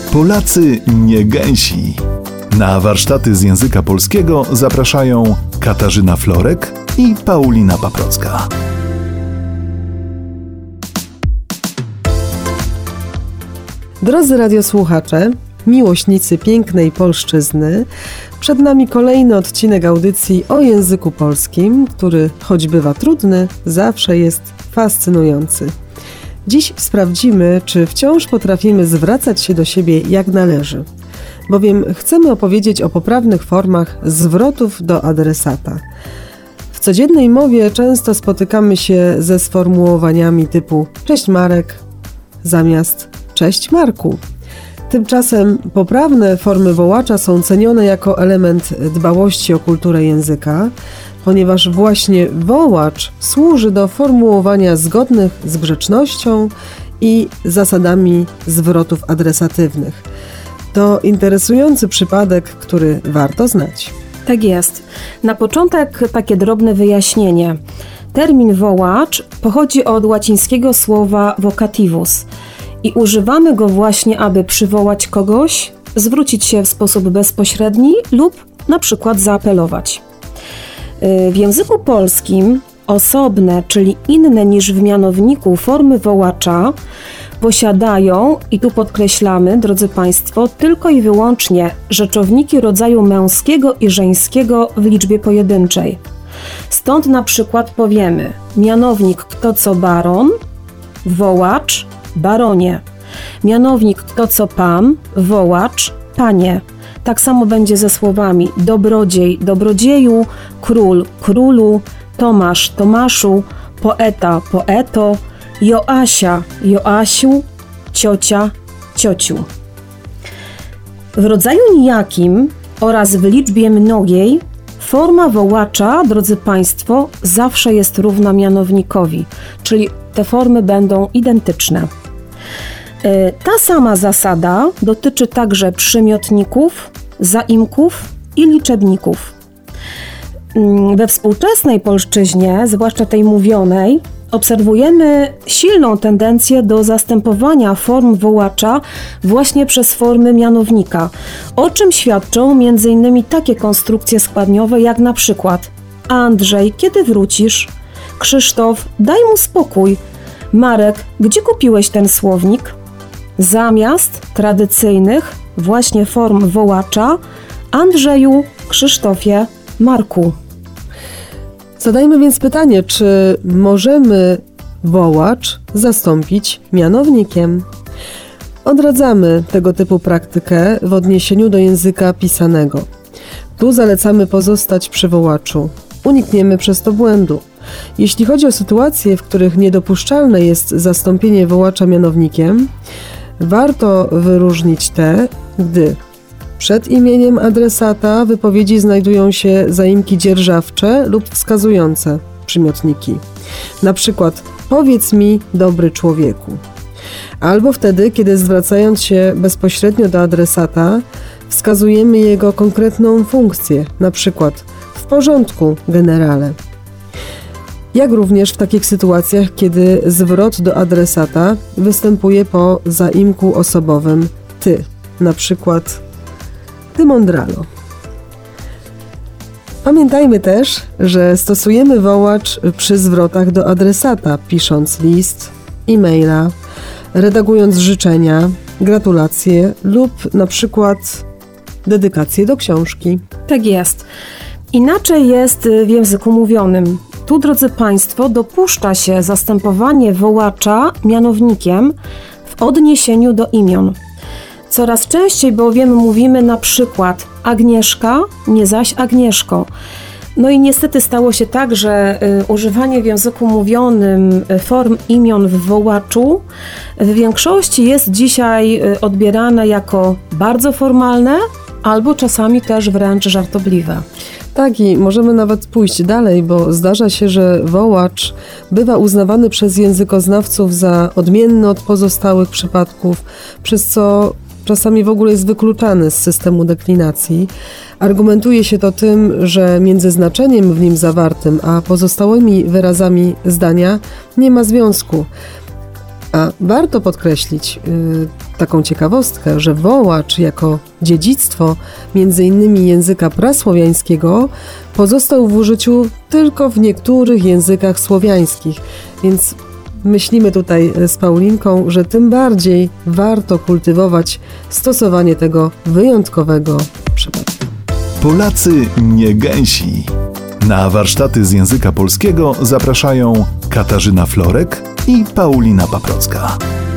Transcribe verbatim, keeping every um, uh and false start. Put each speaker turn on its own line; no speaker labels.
Polacy nie gęsi. Na warsztaty z języka polskiego zapraszają Katarzyna Florek i Paulina Paprocka.
Drodzy radiosłuchacze, miłośnicy pięknej polszczyzny, przed nami kolejny odcinek audycji o języku polskim, który, choć bywa trudny, zawsze jest fascynujący. Dziś sprawdzimy, czy wciąż potrafimy zwracać się do siebie jak należy, bowiem chcemy opowiedzieć o poprawnych formach zwrotów do adresata. W codziennej mowie często spotykamy się ze sformułowaniami typu „Cześć Marek” zamiast „Cześć Marku”. Tymczasem poprawne formy wołacza są cenione jako element dbałości o kulturę języka, ponieważ właśnie wołacz służy do formułowania zgodnych z grzecznością i zasadami zwrotów adresatywnych. To interesujący przypadek, który warto znać.
Tak jest. Na początek takie drobne wyjaśnienie. Termin wołacz pochodzi od łacińskiego słowa vocativus i używamy go właśnie, aby przywołać kogoś, zwrócić się w sposób bezpośredni lub na przykład zaapelować. W języku polskim osobne, czyli inne niż w mianowniku formy wołacza posiadają, i tu podkreślamy, drodzy Państwo, tylko i wyłącznie rzeczowniki rodzaju męskiego i żeńskiego w liczbie pojedynczej. Stąd na przykład powiemy mianownik kto co baron, wołacz baronie. Mianownik kto co pan, wołacz panie. Tak samo będzie ze słowami dobrodziej dobrodzieju, król królu, Tomasz Tomaszu, poeta poeto, Joasia Joasiu, ciocia ciociu. W rodzaju nijakim oraz w liczbie mnogiej forma wołacza, drodzy Państwo, zawsze jest równa mianownikowi, czyli te formy będą identyczne. Ta sama zasada dotyczy także przymiotników, zaimków i liczebników. We współczesnej polszczyźnie, zwłaszcza tej mówionej, obserwujemy silną tendencję do zastępowania form wołacza właśnie przez formy mianownika, o czym świadczą między innymi takie konstrukcje składniowe jak na przykład Andrzej, kiedy wrócisz? Krzysztof, daj mu spokój. Marek, gdzie kupiłeś ten słownik? Zamiast tradycyjnych właśnie form wołacza Andrzeju, Krzysztofie, Marku.
Zadajmy więc pytanie, czy możemy wołacz zastąpić mianownikiem? Odradzamy tego typu praktykę w odniesieniu do języka pisanego. Tu zalecamy pozostać przy wołaczu. Unikniemy przez to błędu. Jeśli chodzi o sytuacje, w których niedopuszczalne jest zastąpienie wołacza mianownikiem, warto wyróżnić te, gdy przed imieniem adresata wypowiedzi znajdują się zaimki dzierżawcze lub wskazujące przymiotniki. Na przykład powiedz mi dobry człowieku. Albo wtedy, kiedy zwracając się bezpośrednio do adresata wskazujemy jego konkretną funkcję, na przykład w porządku generale. Jak również w takich sytuacjach, kiedy zwrot do adresata występuje po zaimku osobowym ty, na przykład ty mądralo. Pamiętajmy też, że stosujemy wołacz przy zwrotach do adresata, pisząc list, e-maila, redagując życzenia, gratulacje lub na przykład dedykację do książki.
Tak jest. Inaczej jest w języku mówionym. Tu, drodzy Państwo, dopuszcza się zastępowanie wołacza mianownikiem w odniesieniu do imion. Coraz częściej bowiem mówimy na przykład Agnieszka, nie zaś Agnieszko. No i niestety stało się tak, że y, używanie w języku mówionym form imion w wołaczu w większości jest dzisiaj y, odbierane jako bardzo formalne albo czasami też wręcz żartobliwe.
Tak, i możemy nawet pójść dalej, bo zdarza się, że wołacz bywa uznawany przez językoznawców za odmienny od pozostałych przypadków, przez co czasami w ogóle jest wykluczany z systemu deklinacji. Argumentuje się to tym, że między znaczeniem w nim zawartym a pozostałymi wyrazami zdania nie ma związku. A warto podkreślić yy, taką ciekawostkę, że wołacz jako dziedzictwo między innymi języka prasłowiańskiego pozostał w użyciu tylko w niektórych językach słowiańskich, więc myślimy tutaj z Paulinką, że tym bardziej warto kultywować stosowanie tego wyjątkowego przypadku.
Polacy nie gęsi. Na warsztaty z języka polskiego zapraszają Katarzyna Florek i Paulina Paprocka.